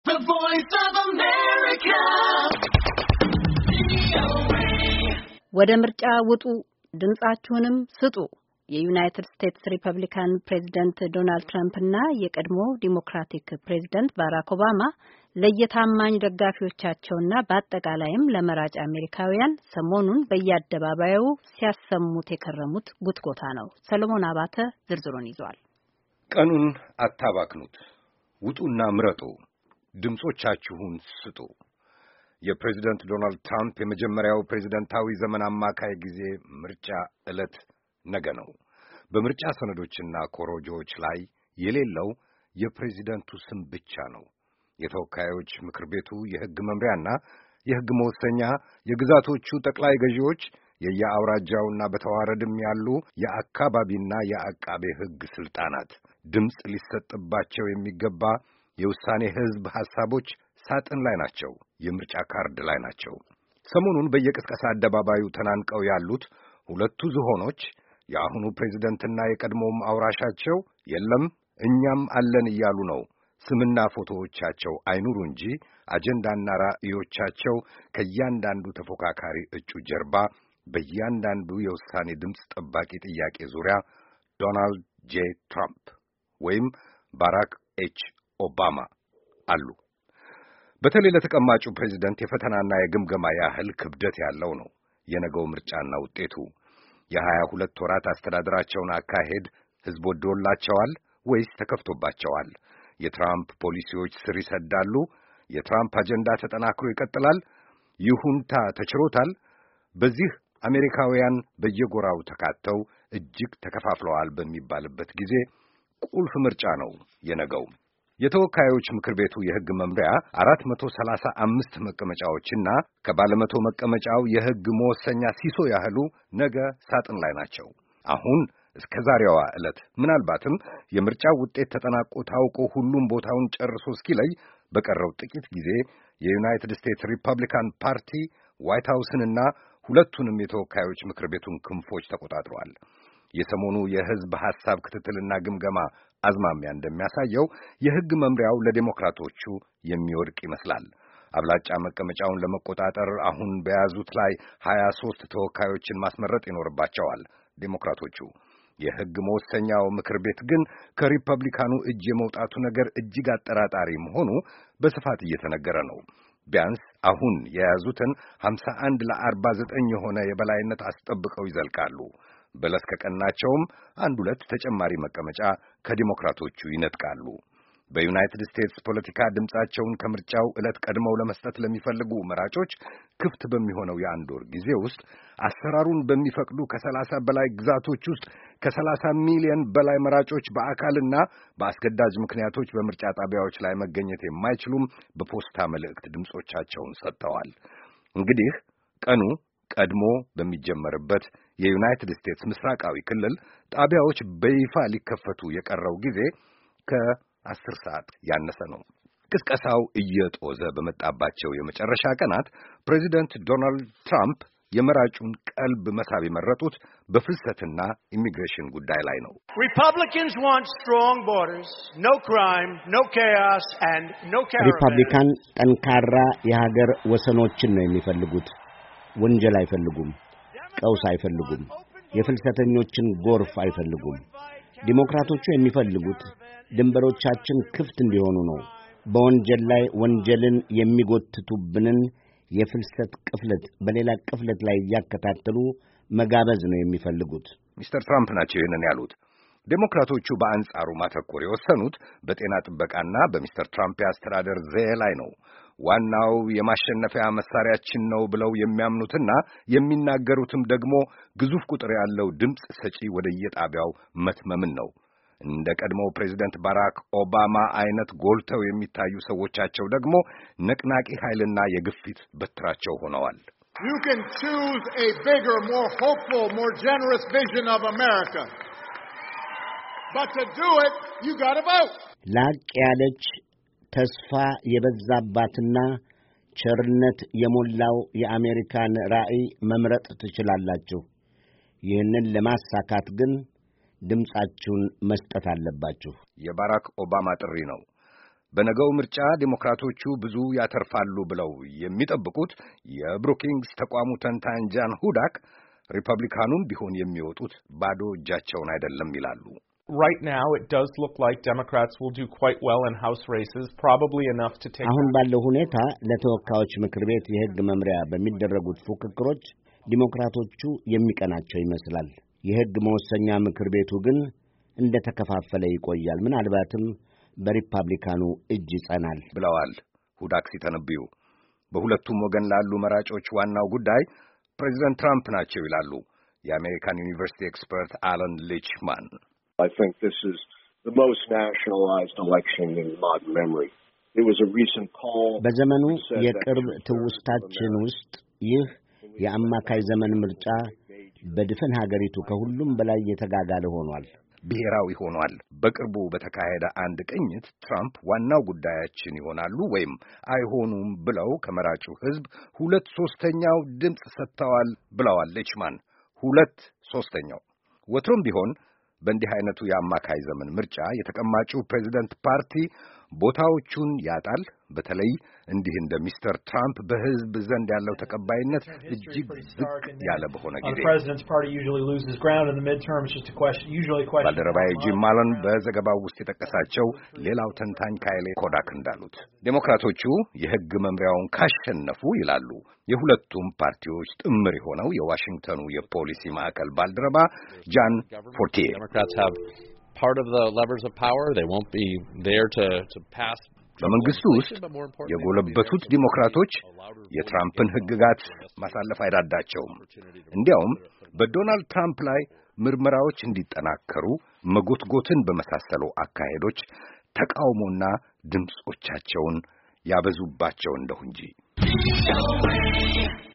The Voice of America. ወደ ምርጫ ውጡ፣ ድምጻችሁንም ስጡ። የዩናይትድ ስቴትስ ሪፐብሊካን ፕሬዝዳንት ዶናልድ ትራምፕ እና የቀድሞ ዲሞክራቲክ ፕሬዝዳንት ባራክ ኦባማ ለየታማኝ ደጋፊዎቻቸውና በአጠቃላይም ለመራጭ አሜሪካውያን ሰሞኑን በየአደባባዩ ሲያሰሙት የከረሙት ጉትጎታ ነው። ሰለሞን አባተ ዝርዝሩን ይዟል። ቀኑን አታባክኑት፣ ውጡና ምረጡ፣ ድምጾቻችሁን ስጡ። የፕሬዝዳንት ዶናልድ ትራምፕ የመጀመሪያው ፕሬዝዳንታዊ ዘመን አማካይ ጊዜ ምርጫ ዕለት ነገ ነው። በምርጫ ሰነዶችና ኮሮጆዎች ላይ የሌለው የፕሬዝዳንቱ ስም ብቻ ነው። የተወካዮች ምክር ቤቱ የሕግ መምሪያና የሕግ መወሰኛ፣ የግዛቶቹ ጠቅላይ ገዢዎች፣ የየአውራጃውና በተዋረድም ያሉ የአካባቢና የአቃቤ ሕግ ስልጣናት ድምፅ ሊሰጥባቸው የሚገባ የውሳኔ ሕዝብ ሐሳቦች ሳጥን ላይ ናቸው፣ የምርጫ ካርድ ላይ ናቸው። ሰሞኑን በየቅስቀሳ አደባባዩ ተናንቀው ያሉት ሁለቱ ዝሆኖች የአሁኑ ፕሬዝደንትና የቀድሞም አውራሻቸው የለም እኛም አለን እያሉ ነው። ስምና ፎቶዎቻቸው አይኑሩ እንጂ አጀንዳና ራዕዮቻቸው ከእያንዳንዱ ተፎካካሪ እጩ ጀርባ በእያንዳንዱ የውሳኔ ድምፅ ጠባቂ ጥያቄ ዙሪያ ዶናልድ ጄ ትራምፕ ወይም ባራክ ኤች ኦባማ አሉ። በተለይ ለተቀማጩ ፕሬዝደንት የፈተናና የግምገማ ያህል ክብደት ያለው ነው የነገው ምርጫና ውጤቱ። የ22 ወራት አስተዳደራቸውን አካሄድ ሕዝብ ወዶላቸዋል ወይስ ተከፍቶባቸዋል? የትራምፕ ፖሊሲዎች ስር ይሰዳሉ? የትራምፕ አጀንዳ ተጠናክሮ ይቀጥላል? ይሁንታ ተችሮታል? በዚህ አሜሪካውያን በየጎራው ተካተው እጅግ ተከፋፍለዋል በሚባልበት ጊዜ ቁልፍ ምርጫ ነው የነገው። የተወካዮች ምክር ቤቱ የሕግ መምሪያ 435 መቀመጫዎችና ከባለመቶ መቀመጫው የሕግ መወሰኛ ሲሶ ያህሉ ነገ ሳጥን ላይ ናቸው። አሁን እስከ ዛሬዋ ዕለት ምናልባትም የምርጫው ውጤት ተጠናቆ ታውቆ ሁሉም ቦታውን ጨርሶ እስኪለይ በቀረው ጥቂት ጊዜ የዩናይትድ ስቴትስ ሪፐብሊካን ፓርቲ ዋይት ሃውስንና ሁለቱንም የተወካዮች ምክር ቤቱን ክንፎች ተቆጣጥሯል። የሰሞኑ የሕዝብ ሐሳብ ክትትልና ግምገማ አዝማሚያ እንደሚያሳየው የሕግ መምሪያው ለዴሞክራቶቹ የሚወድቅ ይመስላል። አብላጫ መቀመጫውን ለመቆጣጠር አሁን በያዙት ላይ 23 ተወካዮችን ማስመረጥ ይኖርባቸዋል ዴሞክራቶቹ። የሕግ መወሰኛው ምክር ቤት ግን ከሪፐብሊካኑ እጅ የመውጣቱ ነገር እጅግ አጠራጣሪ መሆኑ በስፋት እየተነገረ ነው። ቢያንስ አሁን የያዙትን 51 ለ49 የሆነ የበላይነት አስጠብቀው ይዘልቃሉ። በለስ ከቀናቸውም 1-2 ተጨማሪ መቀመጫ ከዲሞክራቶቹ ይነጥቃሉ። በዩናይትድ ስቴትስ ፖለቲካ ድምጻቸውን ከምርጫው ዕለት ቀድመው ለመስጠት ለሚፈልጉ መራጮች ክፍት በሚሆነው የአንድ ወር ጊዜ ውስጥ አሰራሩን በሚፈቅዱ ከ30 በላይ ግዛቶች ውስጥ ከ30 ሚሊዮን በላይ መራጮች በአካልና በአስገዳጅ ምክንያቶች በምርጫ ጣቢያዎች ላይ መገኘት የማይችሉም በፖስታ መልእክት ድምጾቻቸውን ሰጥተዋል። እንግዲህ ቀኑ ቀድሞ በሚጀመርበት የዩናይትድ ስቴትስ ምስራቃዊ ክልል ጣቢያዎች በይፋ ሊከፈቱ የቀረው ጊዜ ከ10 ሰዓት ያነሰ ነው። ቅስቀሳው እየጦዘ በመጣባቸው የመጨረሻ ቀናት ፕሬዚደንት ዶናልድ ትራምፕ የመራጩን ቀልብ መሳብ የመረጡት በፍልሰትና ኢሚግሬሽን ጉዳይ ላይ ነው። ሪፐብሊካን ጠንካራ የሀገር ወሰኖችን ነው የሚፈልጉት። ወንጀል አይፈልጉም። ቀውስ አይፈልጉም። የፍልሰተኞችን ጎርፍ አይፈልጉም። ዲሞክራቶቹ የሚፈልጉት ድንበሮቻችን ክፍት እንዲሆኑ ነው። በወንጀል ላይ ወንጀልን የሚጎትቱብንን የፍልሰት ቅፍለት በሌላ ቅፍለት ላይ እያከታተሉ መጋበዝ ነው የሚፈልጉት። ሚስተር ትራምፕ ናቸው ይህንን ያሉት። ዴሞክራቶቹ በአንጻሩ ማተኮር የወሰኑት በጤና ጥበቃና በሚስተር ትራምፕ የአስተዳደር ዘዬ ላይ ነው። ዋናው የማሸነፊያ መሳሪያችን ነው ብለው የሚያምኑትና የሚናገሩትም ደግሞ ግዙፍ ቁጥር ያለው ድምፅ ሰጪ ወደ የጣቢያው መትመምን ነው። እንደ ቀድሞው ፕሬዝዳንት ባራክ ኦባማ አይነት ጎልተው የሚታዩ ሰዎቻቸው ደግሞ ነቅናቂ ኃይልና የግፊት በትራቸው ሆነዋል። You can choose a bigger, more hopeful, more generous vision of America. But to do it, you got to vote. ላቅ ያለች ተስፋ የበዛባትና ቸርነት የሞላው የአሜሪካን ራዕይ መምረጥ ትችላላችሁ። ይህንን ለማሳካት ግን ድምጻችሁን መስጠት አለባችሁ። የባራክ ኦባማ ጥሪ ነው። በነገው ምርጫ ዴሞክራቶቹ ብዙ ያተርፋሉ ብለው የሚጠብቁት የብሩኪንግስ ተቋሙ ተንታኝ ጃን ሁዳክ ሪፐብሊካኑም ቢሆን የሚወጡት ባዶ እጃቸውን አይደለም ይላሉ። Right now it does look like Democrats will do quite well in House races, probably enough to take. አሁን ባለው ሁኔታ ለተወካዮች ምክር ቤት የሕግ መምሪያ በሚደረጉት ፉክክሮች ዲሞክራቶቹ የሚቀናቸው ይመስላል። የሕግ መወሰኛ ምክር ቤቱ ግን እንደተከፋፈለ ይቆያል፣ ምናልባትም በሪፐብሊካኑ እጅ ይጸናል ብለዋል ሁዳክ ሲተነብዩ። በሁለቱም ወገን ላሉ መራጮች ዋናው ጉዳይ ፕሬዚደንት ትራምፕ ናቸው ይላሉ የአሜሪካን ዩኒቨርሲቲ ኤክስፐርት አለን ሊችማን። I think this is the most nationalized election in modern memory. It was a recent poll. በዘመኑ የቅርብ ትውስታችን ውስጥ ይህ የአማካይ ዘመን ምርጫ በድፍን ሀገሪቱ ከሁሉም በላይ የተጋጋለ ሆኗል፣ ብሔራዊ ሆኗል። በቅርቡ በተካሄደ አንድ ቅኝት ትራምፕ ዋናው ጉዳያችን ይሆናሉ ወይም አይሆኑም ብለው ከመራጩ ሕዝብ 2/3 ድምፅ ሰጥተዋል ብለዋል ሊችማን። 2/3 ወትሮም ቢሆን በእንዲህ አይነቱ የአማካይ ዘመን ምርጫ የተቀማጩ ፕሬዚደንት ፓርቲ ቦታዎቹን ያጣል። በተለይ እንዲህ እንደ ሚስተር ትራምፕ በሕዝብ ዘንድ ያለው ተቀባይነት እጅግ ዝቅ ያለ በሆነ ጊዜ። ባልደረባዬ ጂም ማለን በዘገባው ውስጥ የጠቀሳቸው ሌላው ተንታኝ ካይሌ ኮዳክ እንዳሉት ዴሞክራቶቹ የሕግ መምሪያውን ካሸነፉ ይላሉ የሁለቱም ፓርቲዎች ጥምር የሆነው የዋሽንግተኑ የፖሊሲ ማዕከል ባልደረባ ጃን ፎርቲዬ part of the levers of power. They won't be there to pass. በመንግስቱ ውስጥ የጎለበቱት ዲሞክራቶች የትራምፕን ሕግጋት ማሳለፍ አይዳዳቸውም። እንዲያውም በዶናልድ ትራምፕ ላይ ምርመራዎች እንዲጠናከሩ መጎትጎትን በመሳሰሉ አካሄዶች ተቃውሞና ድምጾቻቸውን ያበዙባቸው እንደሁ እንጂ